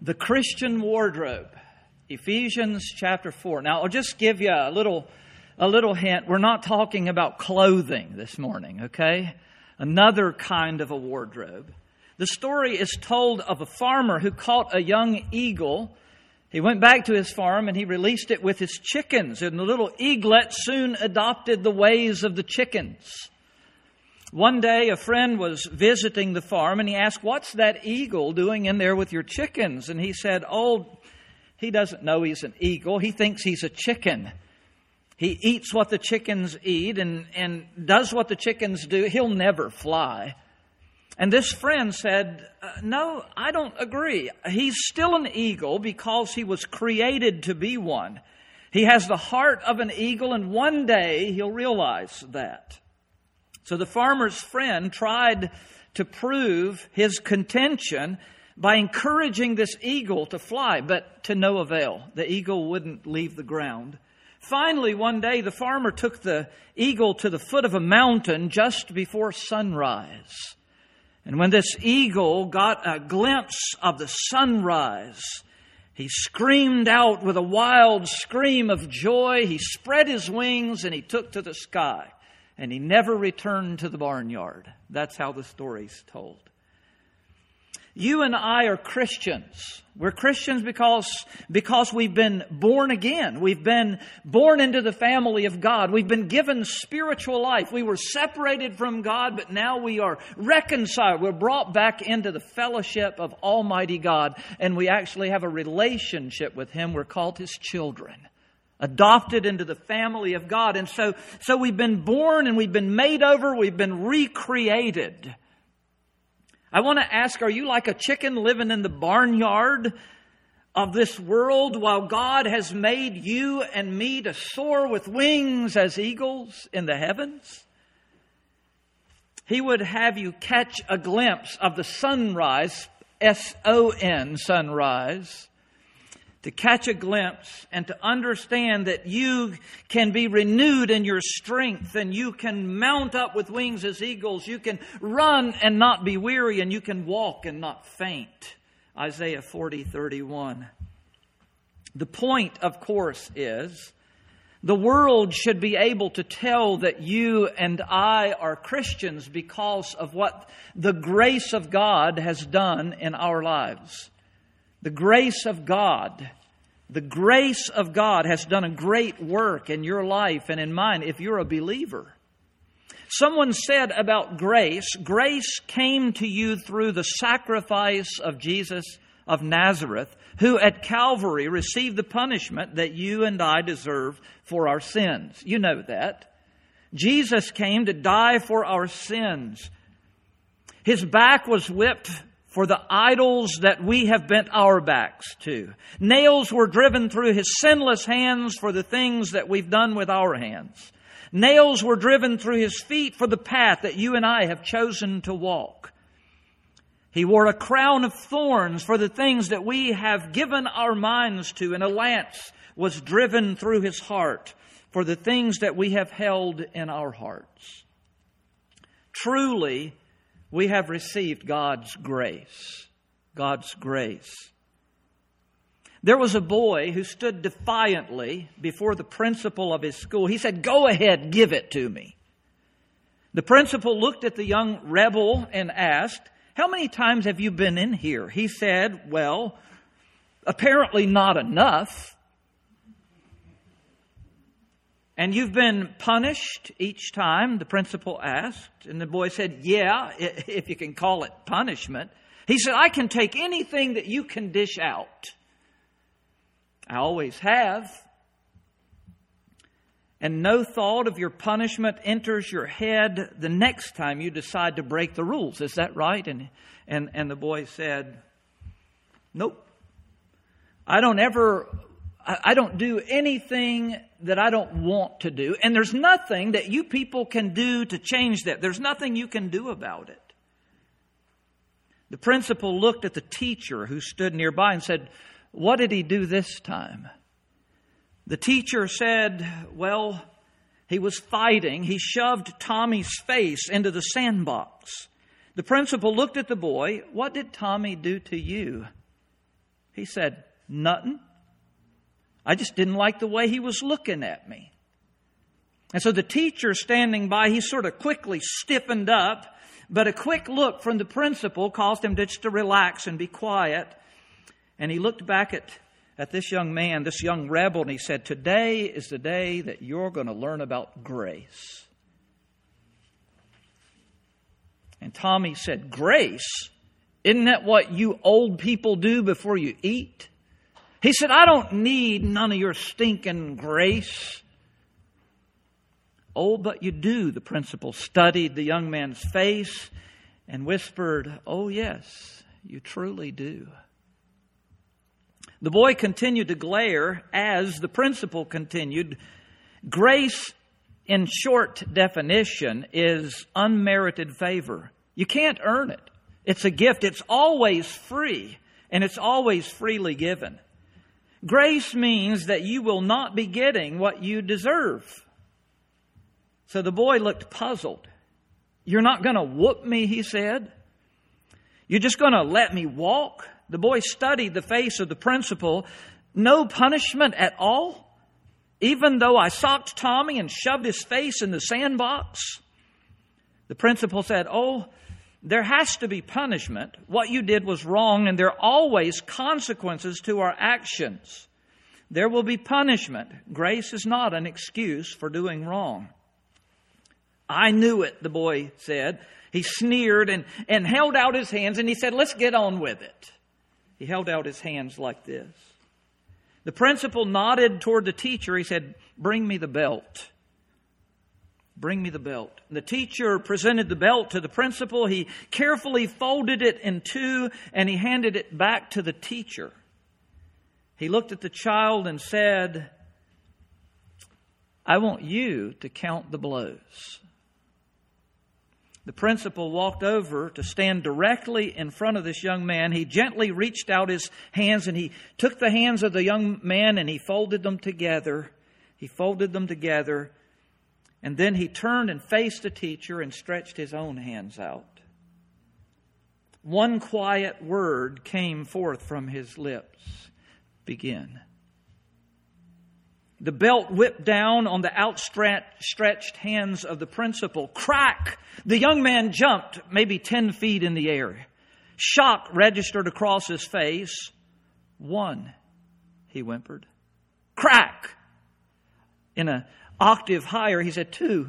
The Christian wardrobe, Ephesians chapter 4. Now, I'll just give you a little hint. We're not talking about clothing this morning, okay? Another kind of a wardrobe. The story is told of a farmer who caught a young eagle. He went back to his farm and he released it with his chickens. And the little eaglet soon adopted the ways of the chickens. One day, a friend was visiting the farm and he asked, "What's that eagle doing in there with your chickens?" And he said, "Oh, he doesn't know he's an eagle. He thinks he's a chicken. He eats what the chickens eat and does what the chickens do. He'll never fly." And this friend said, "No, I don't agree. He's still an eagle because he was created to be one. He has the heart of an eagle, and one day he'll realize that." So the farmer's friend tried to prove his contention by encouraging this eagle to fly, but to no avail. The eagle wouldn't leave the ground. Finally, one day, the farmer took the eagle to the foot of a mountain just before sunrise. And when this eagle got a glimpse of the sunrise, he screamed out with a wild scream of joy. He spread his wings and he took to the sky. And he never returned to the barnyard. That's how the story's told. You and I are Christians. We're Christians because we've been born again. We've been born into the family of God. We've been given spiritual life. We were separated from God, but now we are reconciled. We're brought back into the fellowship of Almighty God, and we actually have a relationship with Him. We're called His children, adopted into the family of God. And so we've been born and we've been made over. We've been recreated. I want to ask, are you like a chicken living in the barnyard of this world while God has made you and me to soar with wings as eagles in the heavens? He would have you catch a glimpse of the sunrise, S-O-N, sunrise, to catch a glimpse and to understand that you can be renewed in your strength and you can mount up with wings as eagles. You can run and not be weary and you can walk and not faint. Isaiah 40:31. The point, of course, is the world should be able to tell that you and I are Christians because of what the grace of God has done in our lives. The grace of God has done a great work in your life and in mine if you're a believer. Someone said about grace came to you through the sacrifice of Jesus of Nazareth, who at Calvary received the punishment that you and I deserve for our sins. You know that. Jesus came to die for our sins. His back was whipped for the idols that we have bent our backs to. Nails were driven through His sinless hands for the things that we've done with our hands. Nails were driven through His feet for the path that you and I have chosen to walk. He wore a crown of thorns for the things that we have given our minds to, and a lance was driven through His heart for the things that we have held in our hearts. Truly, we have received God's grace. God's grace. There was a boy who stood defiantly before the principal of his school. He said, "Go ahead, give it to me." The principal looked at the young rebel and asked, "How many times have you been in here?" He said, "Well, apparently not enough." "And you've been punished each time?" the principal asked. And the boy said, "Yeah, if you can call it punishment." He said, "I can take anything that you can dish out." "I always have." "And no thought of your punishment enters your head the next time you decide to break the rules. Is that right?" And the boy said, "Nope. I don't do anything that I don't want to do. And there's nothing that you people can do to change that. There's nothing you can do about it." The principal looked at the teacher who stood nearby and said, "What did he do this time?" The teacher said, "Well, he was fighting. He shoved Tommy's face into the sandbox." The principal looked at the boy. "What did Tommy do to you?" He said, "Nothing. I just didn't like the way he was looking at me." And so the teacher standing by, he sort of quickly stiffened up, but a quick look from the principal caused him just to relax and be quiet. And he looked back at this young man, this young rebel, and he said, "Today is the day that you're going to learn about grace." And Tommy said, "Grace? Isn't that what you old people do before you eat?" He said, "I don't need none of your stinking grace." "Oh, but you do." The principal studied the young man's face and whispered, "Oh, yes, you truly do." The boy continued to glare as the principal continued. Grace, in short definition, is unmerited favor. You can't earn it. It's a gift. It's always free, and it's always freely given. Grace means that you will not be getting what you deserve. So the boy looked puzzled. "You're not going to whoop me," he said. "You're just going to let me walk?" The boy studied the face of the principal. "No punishment at all? Even though I socked Tommy and shoved his face in the sandbox?" The principal said, "Oh, there has to be punishment. What you did was wrong, and there are always consequences to our actions. There will be punishment. Grace is not an excuse for doing wrong." "I knew it," the boy said. He sneered and held out his hands, and he said, "Let's get on with it." He held out his hands like this. The principal nodded toward the teacher. He said, "Bring me the belt. Bring me the belt." The teacher presented the belt to the principal. He carefully folded it in two, and he handed it back to the teacher. He looked at the child and said, "I want you to count the blows." The principal walked over to stand directly in front of this young man. He gently reached out his hands, and he took the hands of the young man and he folded them together. He folded them together. And then he turned and faced the teacher and stretched his own hands out. One quiet word came forth from his lips. "Begin." The belt whipped down on the outstretched hands of the principal. Crack! The young man jumped maybe 10 feet in the air. Shock registered across his face. "One," he whimpered. Crack! In an octave higher, he said, "Two."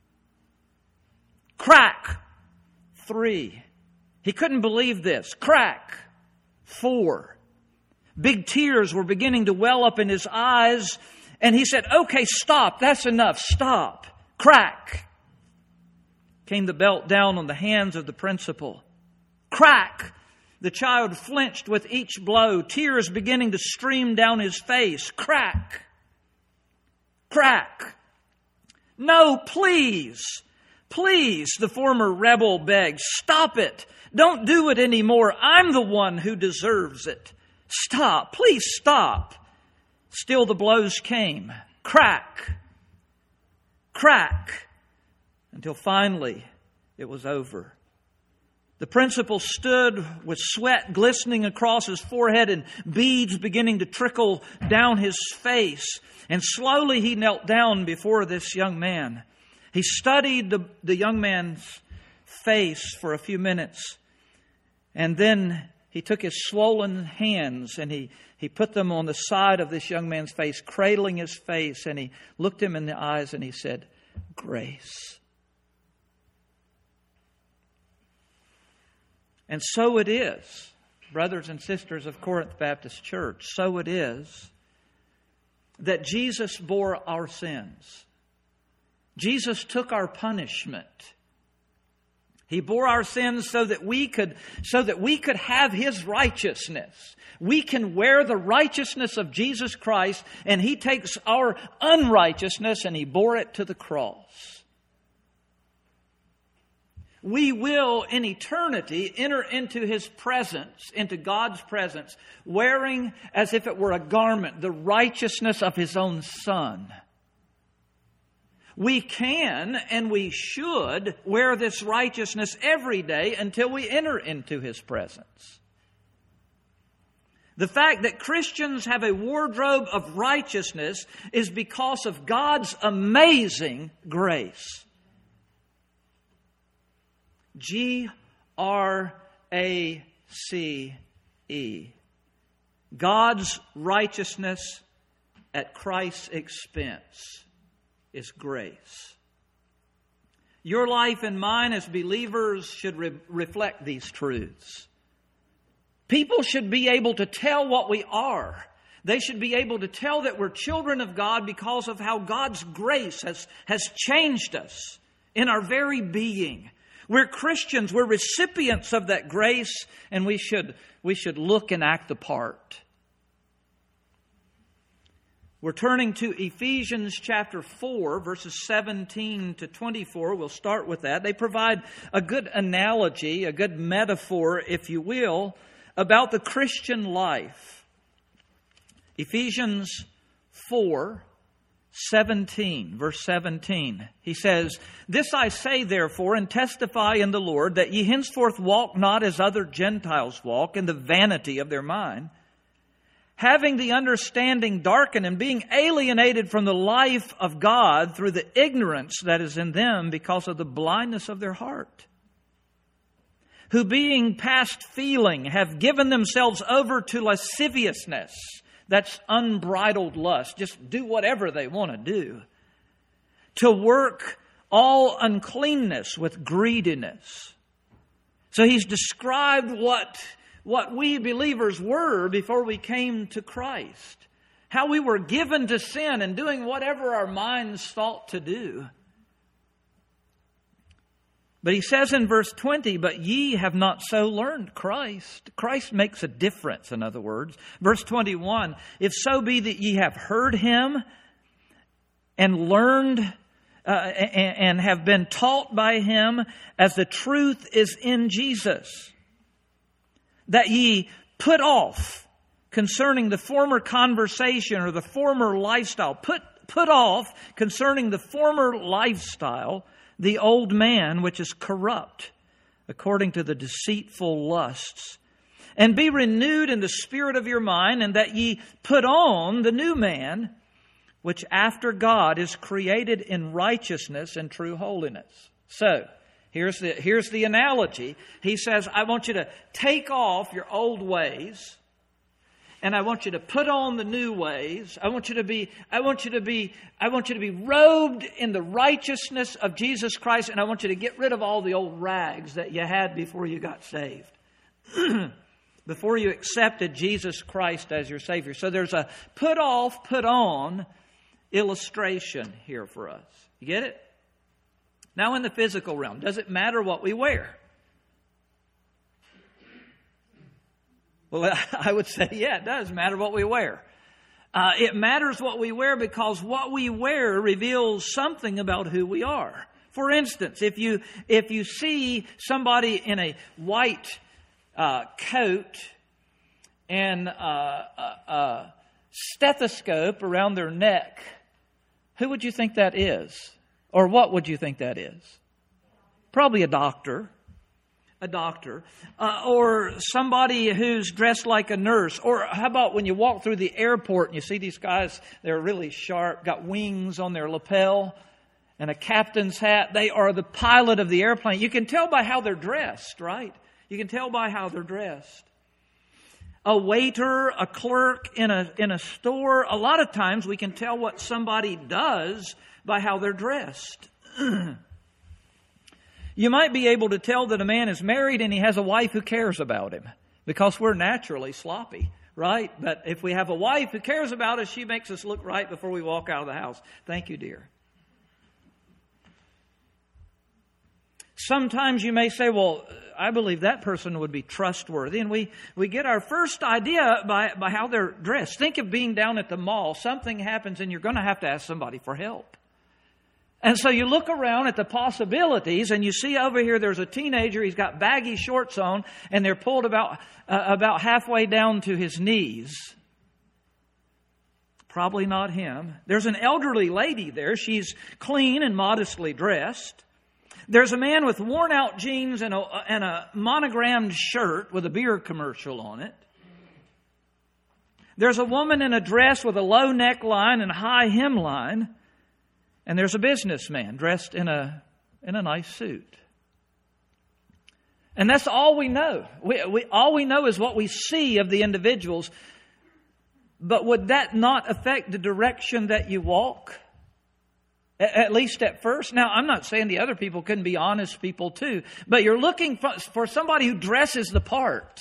Crack! 3. He couldn't believe this. Crack! 4. Big tears were beginning to well up in his eyes. And he said, "Okay, stop. That's enough. Stop." Crack! Came the belt down on the hands of the principal. Crack! The child flinched with each blow, tears beginning to stream down his face. Crack! Crack! "No, please. Please," the former rebel begged. "Stop it. Don't do it anymore. I'm the one who deserves it. Stop. Please stop." Still the blows came. Crack! Crack! Until finally it was over. The principal stood with sweat glistening across his forehead and beads beginning to trickle down his face. And slowly he knelt down before this young man. He studied the young man's face for a few minutes. And then he took his swollen hands and he put them on the side of this young man's face, cradling his face, and he looked him in the eyes and he said, "Grace." And so it is, brothers and sisters of Corinth Baptist Church, so it is that Jesus bore our sins. Jesus took our punishment. He bore our sins so that we could have His righteousness. We can wear the righteousness of Jesus Christ, and He takes our unrighteousness and He bore it to the cross. We will in eternity enter into His presence, into God's presence, wearing as if it were a garment the righteousness of His own Son. We can and we should wear this righteousness every day until we enter into His presence. The fact that Christians have a wardrobe of righteousness is because of God's amazing grace. G-R-A-C-E. God's righteousness at Christ's expense is grace. Your life and mine as believers should reflect these truths. People should be able to tell what we are. They should be able to tell that we're children of God because of how God's grace has changed us in our very being. We're Christians. We're recipients of that grace, and we should look and act the part. We're turning to Ephesians chapter 4, verses 17 to 24. We'll start with that. They provide a good analogy, a good metaphor, if you will, about the Christian life. Ephesians 4, 17, verse 17. He says, "This I say therefore, and testify in the Lord, that ye henceforth walk not as other Gentiles walk, in the vanity of their mind, having the understanding darkened, and being alienated from the life of God through the ignorance that is in them because of the blindness of their heart. Who being past feeling have given themselves over to lasciviousness," that's unbridled lust, just do whatever they want to do, "to work all uncleanness with greediness." So he's described what we believers were before we came to Christ. How we were given to sin and doing whatever our minds thought to do. But he says in verse 20, "But ye have not so learned Christ." Christ makes a difference, in other words. Verse 21, "If so be that ye have heard him and learned and have been taught by him as the truth is in Jesus, that ye put off concerning the former conversation," or the former lifestyle. Put off concerning the former lifestyle the old man which is corrupt according to the deceitful lusts, and be renewed in the spirit of your mind, and that ye put on the new man which after God is created in righteousness and true holiness. So, here's the analogy. He says, I want you to take off your old ways, and I want you to put on the new ways. I want you to be robed in the righteousness of Jesus Christ, and I want you to get rid of all the old rags that you had before you got saved. Before you accepted Jesus Christ as your Savior. So there's a put off, put on illustration here for us. You get it? Now in the physical realm, does it matter what we wear? Well, I would say, yeah, it does matter what we wear. It matters what we wear because what we wear reveals something about who we are. For instance, if you see somebody in a white coat and a stethoscope around their neck, who would you think that is? Or what would you think that is? Probably a doctor. Or somebody who's dressed like a nurse. Or how about when you walk through the airport and you see these guys, they're really sharp, got wings on their lapel and a captain's hat. They are the pilot of the airplane. You can tell by how they're dressed, right? You can tell by how they're dressed. A waiter, a clerk in a store, a lot of times we can tell what somebody does by how they're dressed. You might be able to tell that a man is married and he has a wife who cares about him because we're naturally sloppy, right? But if we have a wife who cares about us, she makes us look right before we walk out of the house. Thank you, dear. Sometimes you may say, well, I believe that person would be trustworthy. And we get our first idea by how they're dressed. Think of being down at the mall. Something happens and you're going to have to ask somebody for help. And so you look around at the possibilities and you see over here there's a teenager. He's got baggy shorts on and they're pulled about halfway down to his knees. Probably not him. There's an elderly lady there. She's clean and modestly dressed. There's a man with worn out jeans and a monogrammed shirt with a beer commercial on it. There's a woman in a dress with a low neckline and a high hemline, and there's a businessman dressed in a nice suit. And that's all we know. All we know is what we see of the individuals. But would that not affect the direction that you walk? At least at first. Now, I'm not saying the other people couldn't be honest people too. But you're looking for somebody who dresses the part.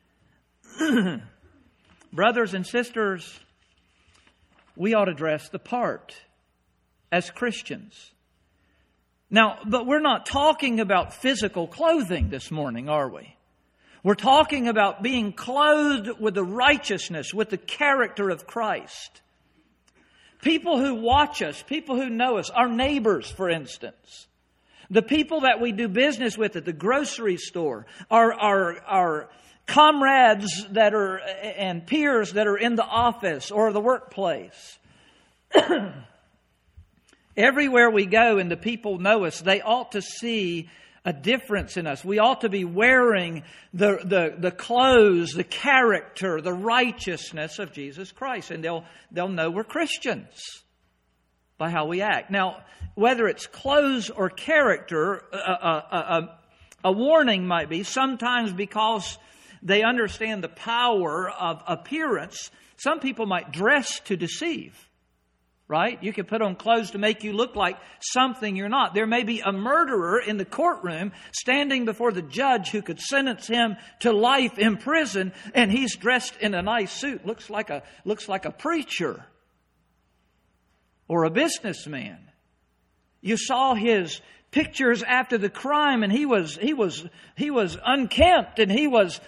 Brothers and sisters, we ought to dress the part as Christians. Now, but we're not talking about physical clothing this morning, are we? We're talking about being clothed with the righteousness, with the character of Christ. People who watch us, people who know us, our neighbors, for instance, the people that we do business with at the grocery store, our comrades that are and peers that are in the office or the workplace. Everywhere we go and the people know us, they ought to see a difference in us. We ought to be wearing the clothes, the character, the righteousness of Jesus Christ. And they'll know we're Christians by how we act. Now, whether it's clothes or character, a warning might be sometimes because they understand the power of appearance. Some people might dress to deceive. Right? You can put on clothes to make you look like something you're not. There may be a murderer in the courtroom standing before the judge who could sentence him to life in prison, and he's dressed in a nice suit. Looks like a preacher or a businessman. You saw his pictures after the crime, and he was unkempt, and he was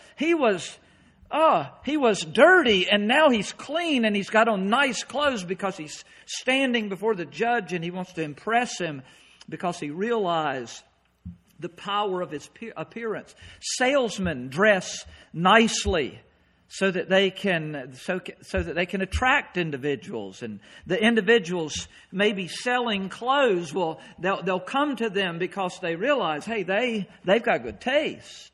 dirty, and now he's clean, and he's got on nice clothes because he's standing before the judge and he wants to impress him because he realized the power of his appearance. Salesmen dress nicely so that they can attract individuals, and the individuals may be selling clothes. Well, they'll come to them because they realize, hey, they've got good taste.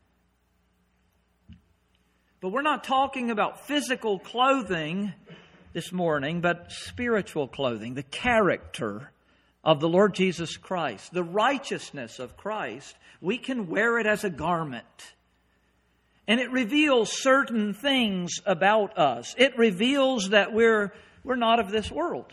But we're not talking about physical clothing this morning, but spiritual clothing, the character of the Lord Jesus Christ, the righteousness of Christ. We can wear it as a garment. And it reveals certain things about us. It reveals that we're not of this world.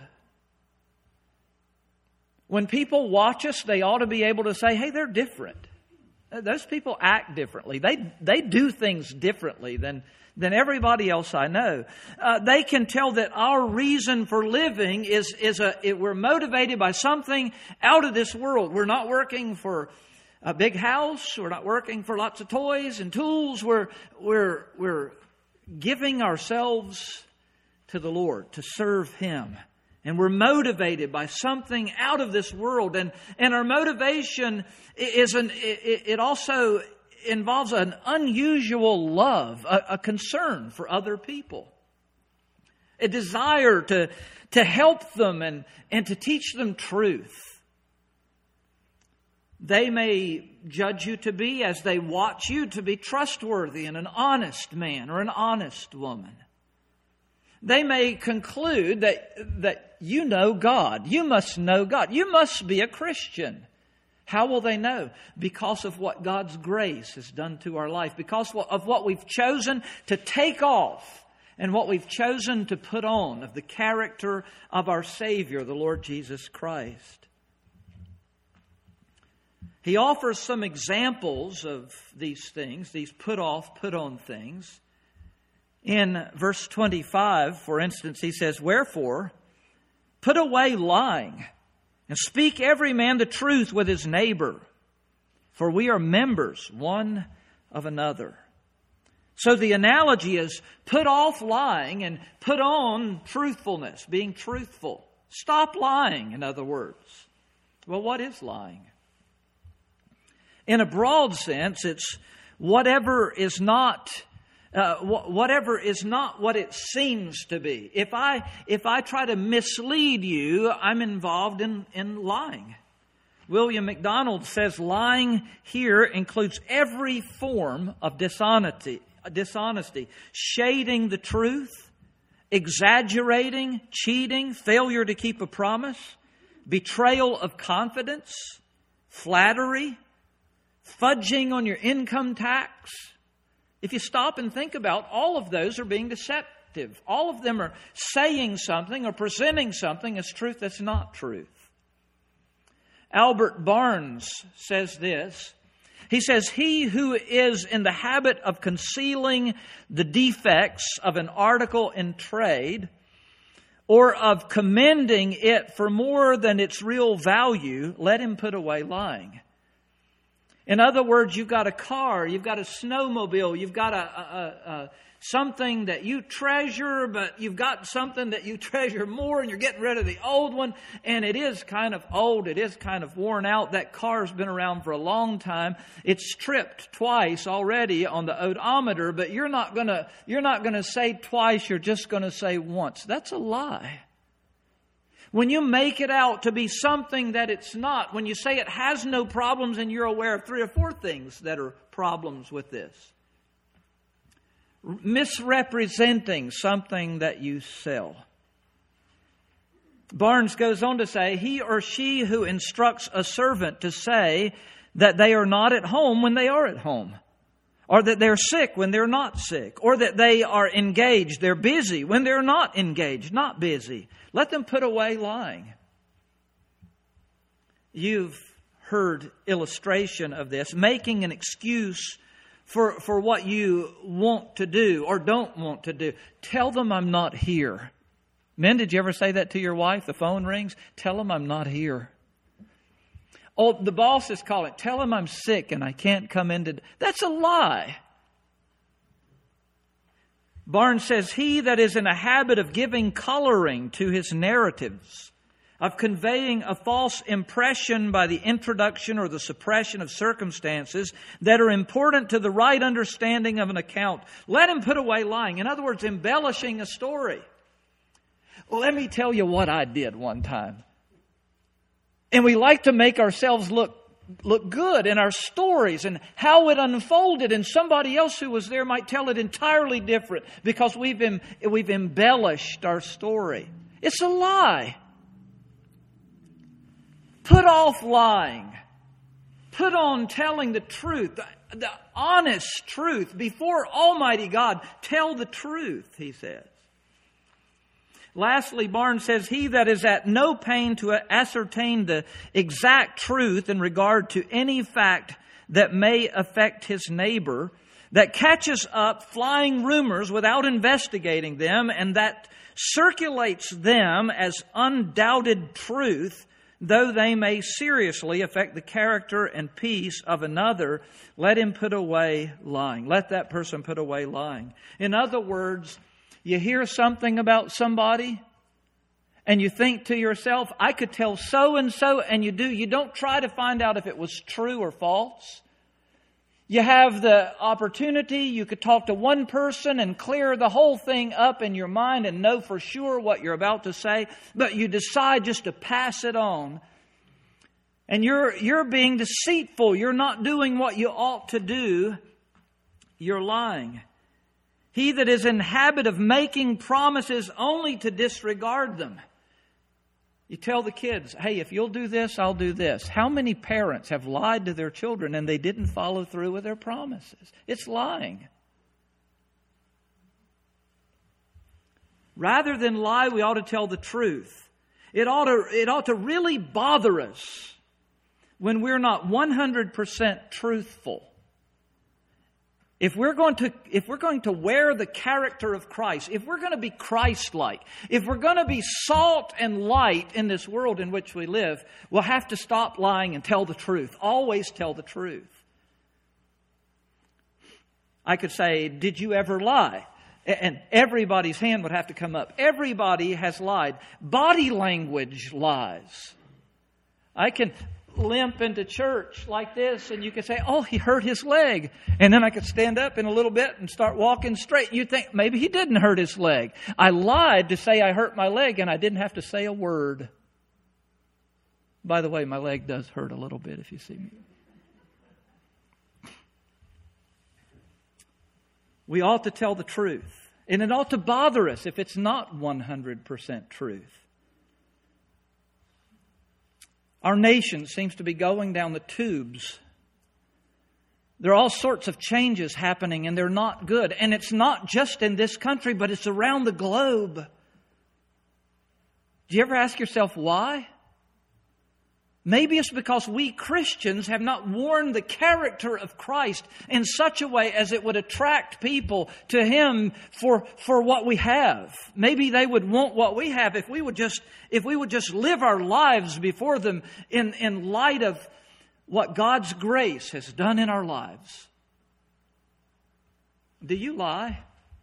When people watch us, they ought to be able to say, hey, they're different. Those people act differently. They do things differently than everybody else I know. They can tell that our reason for living we're motivated by something out of this world. We're not working for a big house. We're not working for lots of toys and tools. We're giving ourselves to the Lord to serve Him. And we're motivated by something out of this world. And our motivation it also involves an unusual love, a concern for other people. A desire to help them and to teach them truth. They may judge you to be, as they watch you, to be trustworthy and an honest man or an honest woman. They may conclude that you know God. You must know God. You must be a Christian. How will they know? Because of what God's grace has done to our life. Because of what we've chosen to take off and what we've chosen to put on of the character of our Savior, the Lord Jesus Christ. He offers some examples of these things, these put off, put on things. In verse 25, for instance, he says, "Wherefore, put away lying, and speak every man the truth with his neighbor, for we are members one of another." So the analogy is put off lying and put on truthfulness, being truthful. Stop lying, in other words. Well, what is lying? In a broad sense, it's whatever is not what it seems to be. If I try to mislead you, I'm involved in lying. William MacDonald says lying here includes every form of dishonesty, shading the truth, exaggerating, cheating, failure to keep a promise, betrayal of confidence, flattery, fudging on your income tax. If you stop and think about, all of those are being deceptive. All of them are saying something or presenting something as truth that's not truth. Albert Barnes says this. He says, he who is in the habit of concealing the defects of an article in trade or of commending it for more than its real value, let him put away lying. In other words, you've got a car, you've got a snowmobile, you've got something that you treasure, but you've got something that you treasure more, and you're getting rid of the old one, and it is kind of old, it is kind of worn out. That car's been around for a long time. It's tripped twice already on the odometer, but you're not gonna say twice, you're just gonna say once. That's a lie. When you make it out to be something that it's not, when you say it has no problems and you're aware of 3 or 4 things that are problems with this. Misrepresenting something that you sell. Barnes goes on to say, he or she who instructs a servant to say that they are not at home when they are at home, or that they're sick when they're not sick, or that they are engaged, they're busy when they're not engaged, not busy. Let them put away lying. You've heard illustration of this, making an excuse for what you want to do or don't want to do. Tell them I'm not here. Men, did you ever say that to your wife? The phone rings. Tell them I'm not here. Oh, the boss is calling. Tell him I'm sick and I can't come in. That's a lie. Barnes says, he that is in a habit of giving coloring to his narratives, of conveying a false impression by the introduction or the suppression of circumstances that are important to the right understanding of an account, let him put away lying. In other words, embellishing a story. Let me tell you what I did one time. And we like to make ourselves look good in our stories and how it unfolded, and somebody else who was there might tell it entirely different because we've embellished our story. It's a lie. Put off lying. Put on telling the truth, the honest truth before Almighty God. Tell the truth, he says. Lastly, Barnes says, he that is at no pain to ascertain the exact truth in regard to any fact that may affect his neighbor, that catches up flying rumors without investigating them, and that circulates them as undoubted truth, though they may seriously affect the character and peace of another, let him put away lying. Let that person put away lying. In other words, you hear something about somebody and you think to yourself, I could tell so and so, and you do. You don't try to find out if it was true or false. You have the opportunity, you could talk to one person and clear the whole thing up in your mind and know for sure what you're about to say, but you decide just to pass it on. And you're being deceitful. You're not doing what you ought to do. You're lying. He that is in habit of making promises only to disregard them. You tell the kids, hey, if you'll do this, I'll do this. How many parents have lied to their children and they didn't follow through with their promises? It's lying. Rather than lie, we ought to tell the truth. It ought to really bother us when we're not 100% truthful. If we're going to wear the character of Christ, if we're going to be Christ-like, if we're going to be salt and light in this world in which we live, we'll have to stop lying and tell the truth. Always tell the truth. I could say, did you ever lie? And everybody's hand would have to come up. Everybody has lied. Body language lies. I can limp into church like this and you could say, oh, he hurt his leg. And then I could stand up in a little bit and start walking straight. You think maybe he didn't hurt his leg. I lied to say I hurt my leg and I didn't have to say a word. By the way, my leg does hurt a little bit if you see me. We ought to tell the truth. And it ought to bother us if it's not 100% truth. Our nation seems to be going down the tubes. There are all sorts of changes happening, and they're not good. And it's not just in this country, but it's around the globe. Do you ever ask yourself why? Maybe it's because we Christians have not worn the character of Christ in such a way as it would attract people to Him for what we have. Maybe they would want what we have if we would just live our lives before them in light of what God's grace has done in our lives. Do you lie?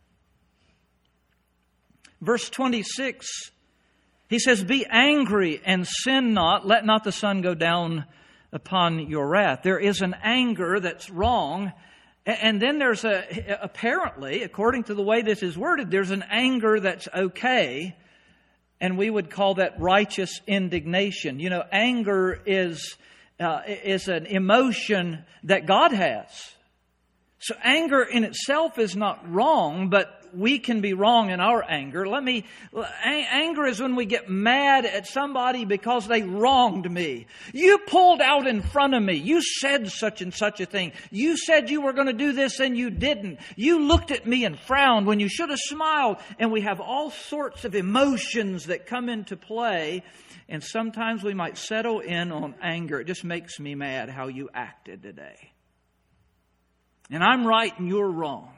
Verse 26, he says, "Be angry and sin not. Let not the sun go down upon your wrath." There is an anger that's wrong. And then there's apparently, according to the way this is worded, there's an anger that's okay. And we would call that righteous indignation. You know, anger is an emotion that God has. So anger in itself is not wrong, but we can be wrong in our anger. Anger is when we get mad at somebody because they wronged me. You pulled out in front of me. You said such and such a thing. You said you were going to do this and you didn't. You looked at me and frowned when you should have smiled. And we have all sorts of emotions that come into play. And sometimes we might settle in on anger. It just makes me mad how you acted today. And I'm right and you're wrong.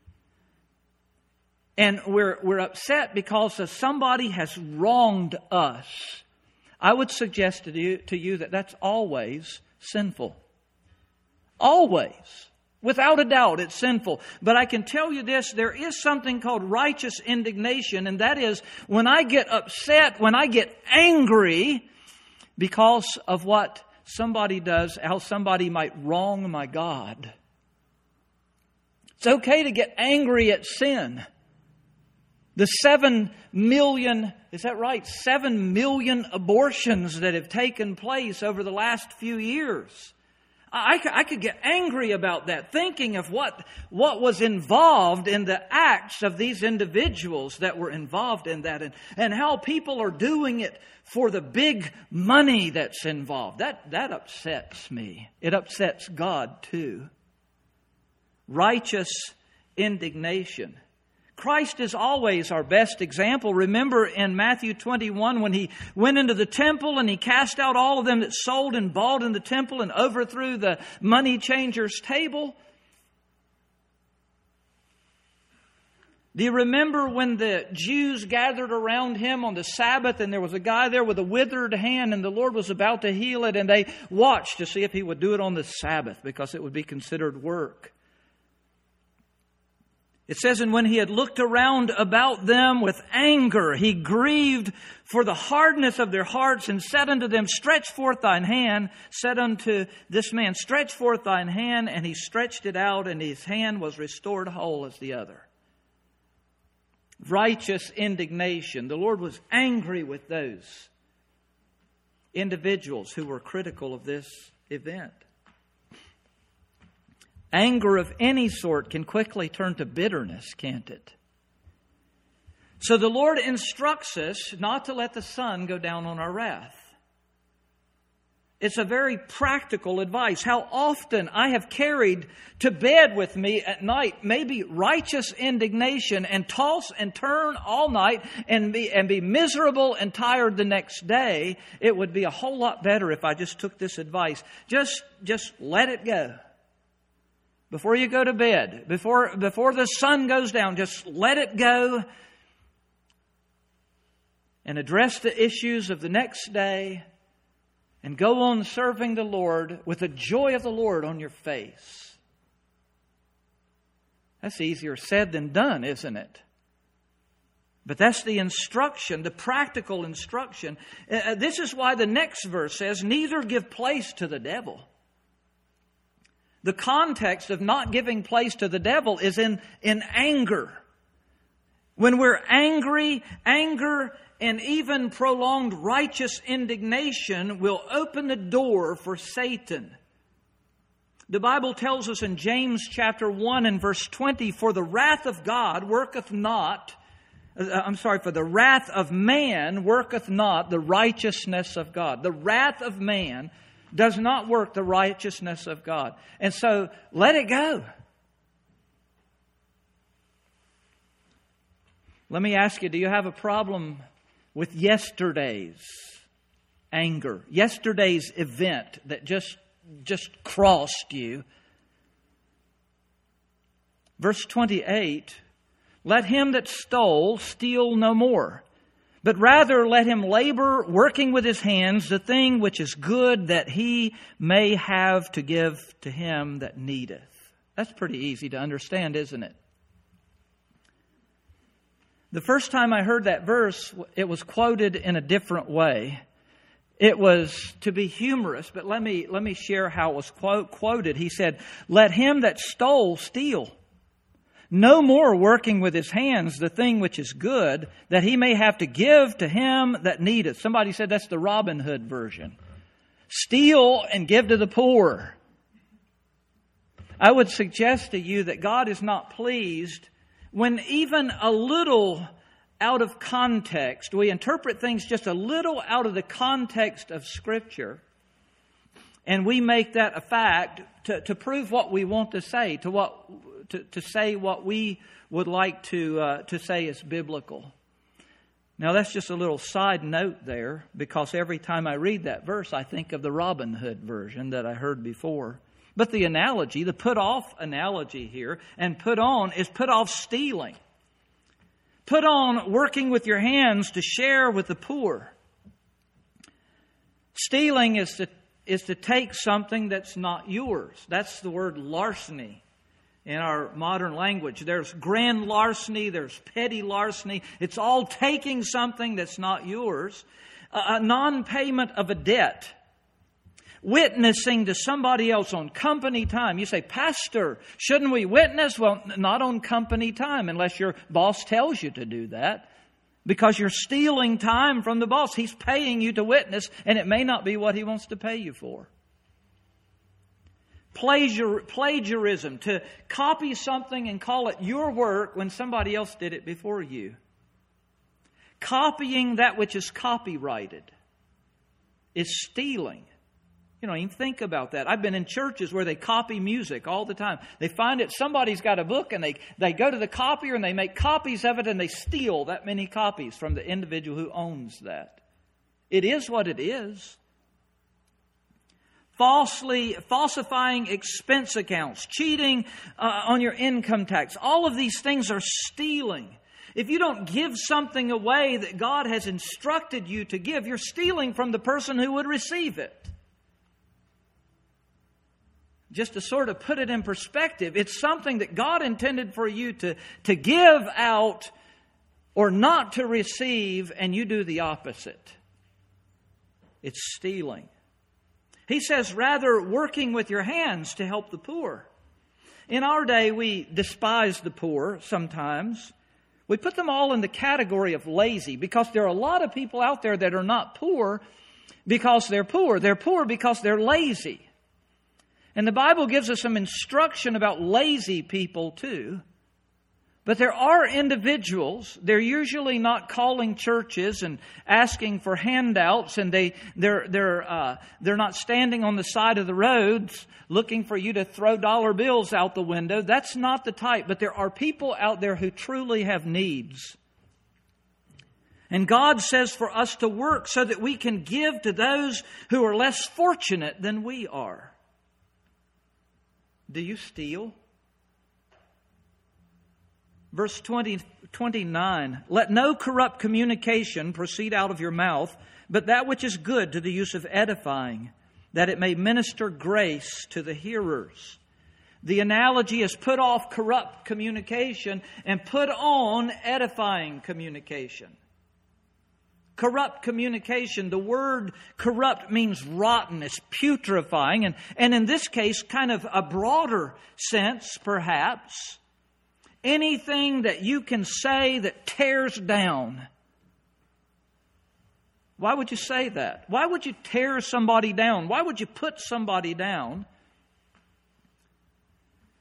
And we're upset because somebody has wronged us. I would suggest to you that that's always sinful. Always. Without a doubt, it's sinful. But I can tell you this, there is something called righteous indignation, and that is when I get upset, when I get angry because of what somebody does, how somebody might wrong my God. It's okay to get angry at sin. The 7 million, is that right? 7 million abortions that have taken place over the last few years. I could get angry about that, thinking of what was involved in the acts of these individuals that were involved in that, and how people are doing it for the big money that's involved. That upsets me. It upsets God too. Righteous indignation. Christ is always our best example. Remember in Matthew 21 when He went into the temple and He cast out all of them that sold and bought in the temple and overthrew the money changers' table? Do you remember when the Jews gathered around Him on the Sabbath and there was a guy there with a withered hand and the Lord was about to heal it, and they watched to see if He would do it on the Sabbath because it would be considered work? It says, "And when He had looked around about them with anger, He grieved for the hardness of their hearts, and said unto them, Stretch forth thine hand. Said unto this man, Stretch forth thine hand. And he stretched it out, and his hand was restored whole as the other." Righteous indignation. The Lord was angry with those individuals who were critical of this event. Anger of any sort can quickly turn to bitterness, can't it? So the Lord instructs us not to let the sun go down on our wrath. It's a very practical advice. How often I have carried to bed with me at night maybe righteous indignation and toss and turn all night and be miserable and tired the next day. It would be a whole lot better if I just took this advice. Just let it go. Before you go to bed, before the sun goes down, just let it go and address the issues of the next day and go on serving the Lord with the joy of the Lord on your face. That's easier said than done, isn't it? But that's the instruction, the practical instruction. This is why the next verse says, "Neither give place to the devil." The context of not giving place to the devil is in anger. When we're angry, anger and even prolonged righteous indignation will open the door for Satan. The Bible tells us in James chapter 1 and verse 20, for the wrath of God worketh not, for the wrath of man worketh not the righteousness of God. The wrath of man does not work the righteousness of God. And so, let it go. Let me ask you, do you have a problem with yesterday's anger? Yesterday's event that just crossed you? Verse 28, let him that stole steal no more, but rather let him labor, working with his hands, the thing which is good, that he may have to give to him that needeth. That's pretty easy to understand, isn't it? The first time I heard that verse, it was quoted in a different way. It was to be humorous, but let me share how it was quoted. He said, let him that stole steal, no more working with his hands the thing which is good, that he may have to give to him that needeth. Somebody said that's the Robin Hood version. Steal and give to the poor. I would suggest to you that God is not pleased when even a little out of context, we interpret things just a little out of the context of Scripture, and we make that a fact to prove what we want to say, to say what we would like to say is biblical. Now that's just a little side note there, because every time I read that verse, I think of the Robin Hood version that I heard before. But the analogy, the put off analogy here, and put on is put off stealing. Put on working with your hands to share with the poor. Stealing is to take something that's not yours. That's the word larceny in our modern language. There's grand larceny, there's petty larceny. It's all taking something that's not yours. A non-payment of a debt. Witnessing to somebody else on company time. You say, Pastor, shouldn't we witness? Well, not on company time unless your boss tells you to do that. Because you're stealing time from the boss. He's paying you to witness, and it may not be what he wants to pay you for. Plagiarism, to copy something and call it your work when somebody else did it before you. Copying that which is copyrighted is stealing. You know, even think about that. I've been in churches where they copy music all the time. They find it, somebody's got a book, and they go to the copier and they make copies of it, and they steal that many copies from the individual who owns that. It is what it is. Falsifying expense accounts, cheating on your income tax. All of these things are stealing. If you don't give something away that God has instructed you to give, you're stealing from the person who would receive it. Just to sort of put it in perspective, it's something that God intended for you to give out or not to receive, and you do the opposite. It's stealing. He says, rather working with your hands to help the poor. In our day, we despise the poor sometimes. We put them all in the category of lazy, because there are a lot of people out there that are not poor because they're poor. They're poor because they're lazy. And the Bible gives us some instruction about lazy people too. But there are individuals, they're usually not calling churches and asking for handouts, and they're not standing on the side of the roads looking for you to throw dollar bills out the window. That's not the type. But there are people out there who truly have needs. And God says for us to work so that we can give to those who are less fortunate than we are. Do you steal? Verse 29, let no corrupt communication proceed out of your mouth, but that which is good to the use of edifying, that it may minister grace to the hearers. The analogy is put off corrupt communication and put on edifying communication. Corrupt communication, the word corrupt means rotten, it's putrefying, and in this case, kind of a broader sense, perhaps. Anything that you can say that tears down. Why would you say that? Why would you tear somebody down? Why would you put somebody down?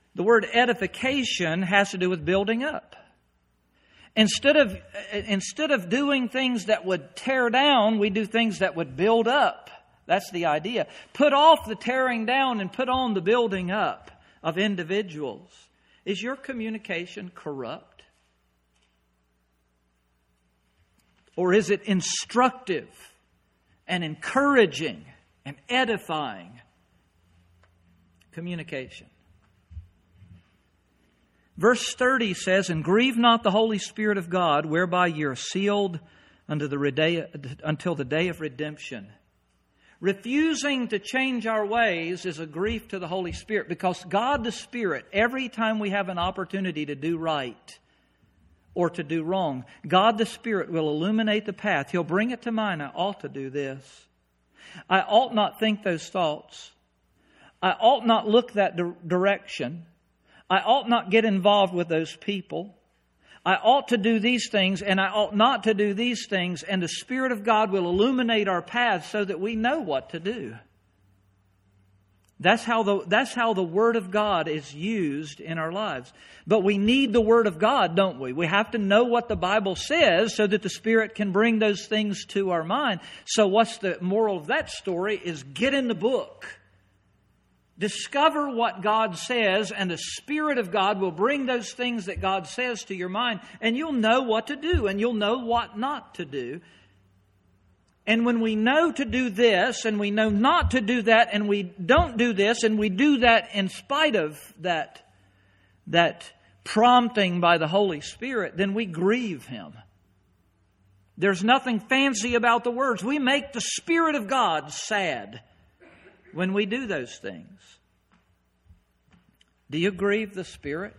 The word edification has to do with building up. Instead of doing things that would tear down, we do things that would build up. That's the idea. Put off the tearing down and put on the building up of individuals. Is your communication corrupt? Or is it instructive and encouraging and edifying communication? Verse 30 says, "And grieve not the Holy Spirit of God, whereby ye are sealed until the day of redemption." Refusing to change our ways is a grief to the Holy Spirit, because God the Spirit, every time we have an opportunity to do right or to do wrong, God the Spirit will illuminate the path. He'll bring it to mind. I ought to do this. I ought not think those thoughts. I ought not look that direction. I ought not get involved with those people. I ought to do these things and I ought not to do these things. And the Spirit of God will illuminate our paths so that we know what to do. That's how the Word of God is used in our lives. But we need the Word of God, don't we? We have to know what the Bible says so that the Spirit can bring those things to our mind. So what's the moral of that story is get in the book. Discover what God says, and the Spirit of God will bring those things that God says to your mind, and you'll know what to do, and you'll know what not to do. And when we know to do this, and we know not to do that, and we don't do this, and we do that in spite of that prompting by the Holy Spirit, then we grieve Him. There's nothing fancy about the words. We make the Spirit of God sad when we do those things. Do you grieve the Spirit?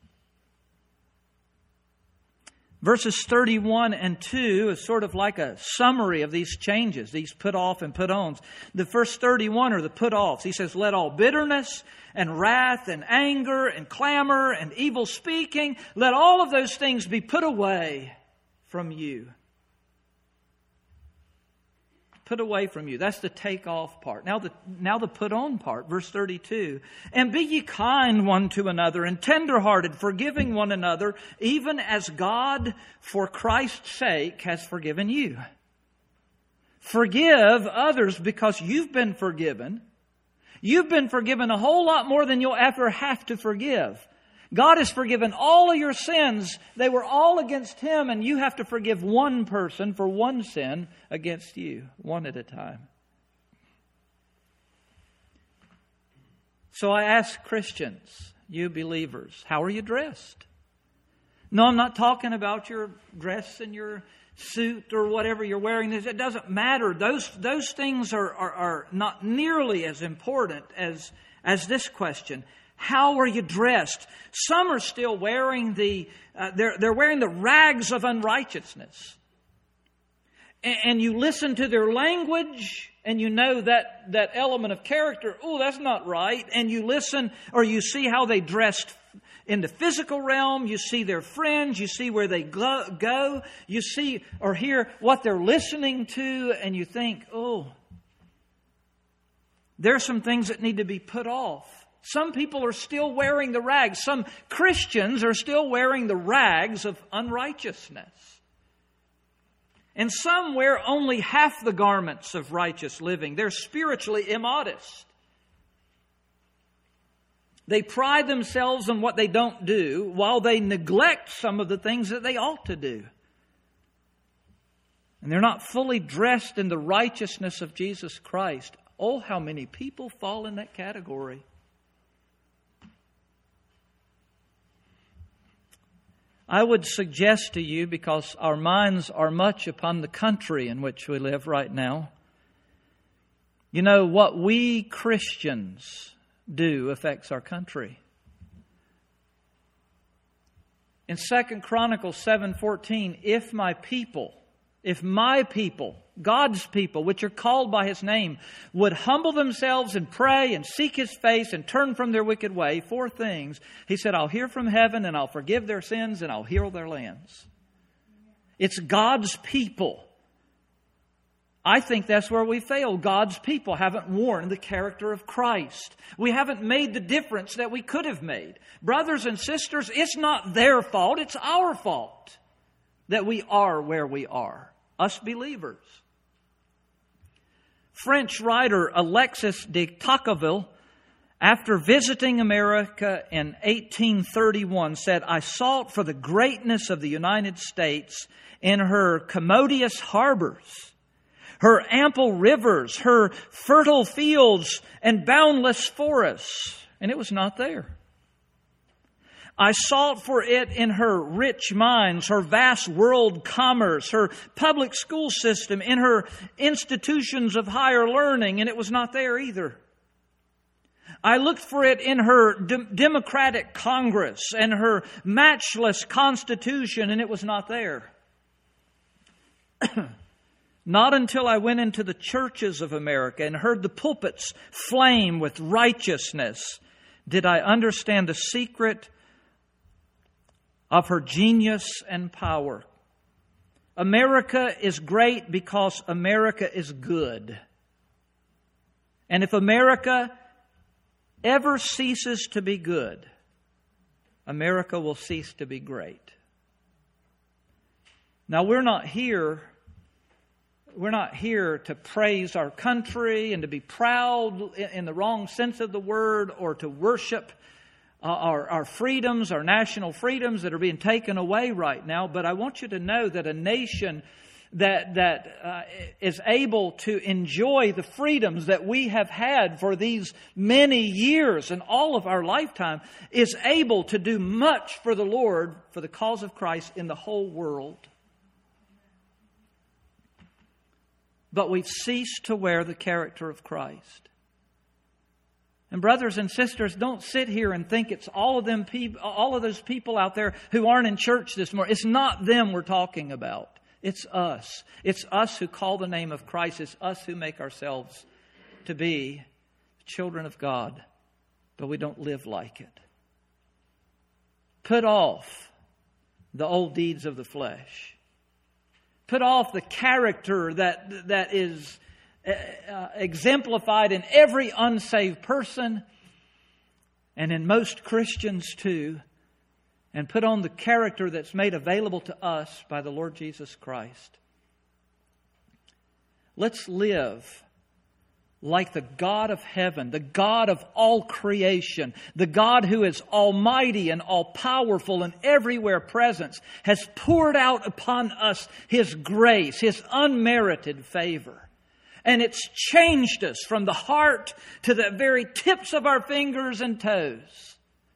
Verses 31 and 2 is sort of like a summary of these changes, these put off and put ons. The first 31 are the put offs. He says, "Let all bitterness and wrath and anger and clamor and evil speaking, let all of those things be put away from you." Put away from you. That's the take off part. Now the put on part, verse 32. "And be ye kind one to another, and tenderhearted, forgiving one another, even as God for Christ's sake has forgiven you." Forgive others because you've been forgiven. You've been forgiven a whole lot more than you'll ever have to forgive. God has forgiven all of your sins. They were all against Him, and you have to forgive one person for one sin against you, one at a time. So I ask Christians, you believers, how are you dressed? No, I'm not talking about your dress and your suit or whatever you're wearing. It doesn't matter. Those things are not nearly as important as this question. How are you dressed? Some are still wearing they're wearing the rags of unrighteousness. And you listen to their language and you know that element of character, oh, that's not right. And you listen or you see how they dressed in the physical realm. You see their friends. You see where they go. You see or hear what they're listening to. And you think, oh, there's some things that need to be put off. Some people are still wearing the rags. Some Christians are still wearing the rags of unrighteousness. And some wear only half the garments of righteous living. They're spiritually immodest. They pride themselves on what they don't do while they neglect some of the things that they ought to do. And they're not fully dressed in the righteousness of Jesus Christ. Oh, how many people fall in that category. I would suggest to you, because our minds are much upon the country in which we live right now, you know, what we Christians do affects our country. In 2 Chronicles 7:14, if my people, God's people, which are called by His name, would humble themselves and pray and seek His face and turn from their wicked way, 4 things. He said, I'll hear from heaven and I'll forgive their sins and I'll heal their lands. It's God's people. I think that's where we fail. God's people haven't worn the character of Christ. We haven't made the difference that we could have made. Brothers and sisters, it's not their fault, it's our fault that we are where we are, us believers. French writer Alexis de Tocqueville, after visiting America in 1831, said, "I sought for the greatness of the United States in her commodious harbors, her ample rivers, her fertile fields, and boundless forests." And it was not there. "I sought for it in her rich mines, her vast world commerce, her public school system, in her institutions of higher learning," and it was not there either. "I looked for it in her democratic Congress and her matchless Constitution," and it was not there. "Not until I went into the churches of America and heard the pulpits flame with righteousness did I understand the secret of her genius and power. America is great because America is good. And if America ever ceases to be good, America will cease to be great." Now, we're not here to praise our country and to be proud in the wrong sense of the word, or to worship our freedoms, our national freedoms that are being taken away right now. But I want you to know that a nation that is able to enjoy the freedoms that we have had for these many years and all of our lifetime is able to do much for the Lord, for the cause of Christ in the whole world. But we've ceased to wear the character of Christ. And brothers and sisters, don't sit here and think it's all of those people out there who aren't in church this morning. It's not them we're talking about. It's us. It's us who call the name of Christ. It's us who make ourselves to be children of God, but we don't live like it. Put off the old deeds of the flesh. Put off the character that is exemplified in every unsaved person and in most Christians too, and put on the character that's made available to us by the Lord Jesus Christ. Let's live like the God of heaven, the God of all creation, the God who is almighty and all-powerful and everywhere present, has poured out upon us His grace, His unmerited favor. And it's changed us from the heart to the very tips of our fingers and toes.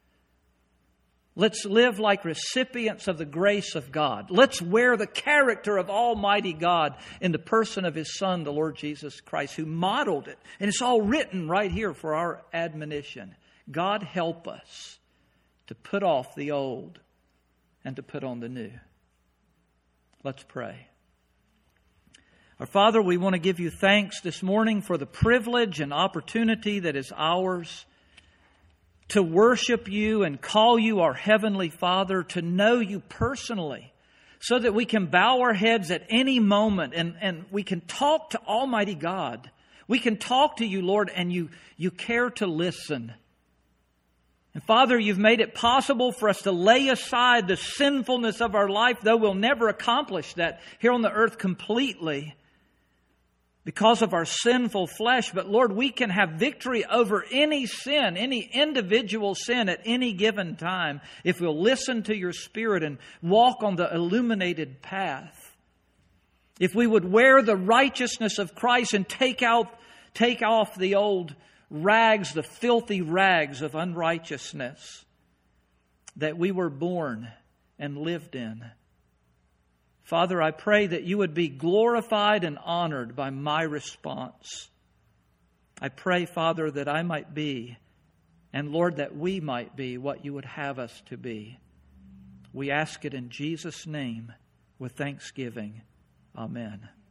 Let's live like recipients of the grace of God. Let's wear the character of Almighty God in the person of His Son, the Lord Jesus Christ, who modeled it. And it's all written right here for our admonition. God help us to put off the old and to put on the new. Let's pray. Our Father, we want to give You thanks this morning for the privilege and opportunity that is ours to worship You and call You our Heavenly Father, to know You personally, so that we can bow our heads at any moment and we can talk to Almighty God. We can talk to You, Lord, and You care to listen. And Father, You've made it possible for us to lay aside the sinfulness of our life, though we'll never accomplish that here on the earth completely because of our sinful flesh. But Lord, we can have victory over any sin, any individual sin at any given time, if we'll listen to Your Spirit and walk on the illuminated path. If we would wear the righteousness of Christ and take off the old rags, the filthy rags of unrighteousness that we were born and lived in. Father, I pray that You would be glorified and honored by my response. I pray, Father, that I might be, and Lord, that we might be what You would have us to be. We ask it in Jesus' name with thanksgiving. Amen.